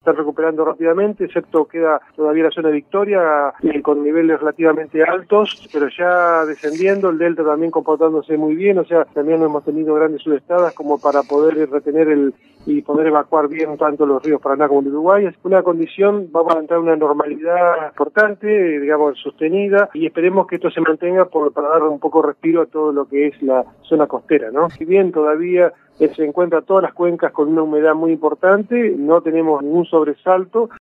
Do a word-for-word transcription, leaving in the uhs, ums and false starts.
están recuperando rápidamente, excepto queda todavía la zona de Victoria eh, con niveles relativamente altos, pero ya descendiendo, el delta también comportándose muy bien, o sea, también hemos tenido grandes sudestadas como para poder retener el y poder evacuar bien tanto los ríos Paraná como el Uruguay. Es una condición, vamos a entrar en una normalidad importante, digamos, sostenida, y esperemos que esto se mantenga por, para dar un poco de respiro a todo lo que es la zona costera, ¿no? Si bien todavía eh, se encuentran todas las cuencas con una humedad muy importante, no tenemos ningún sobresalto.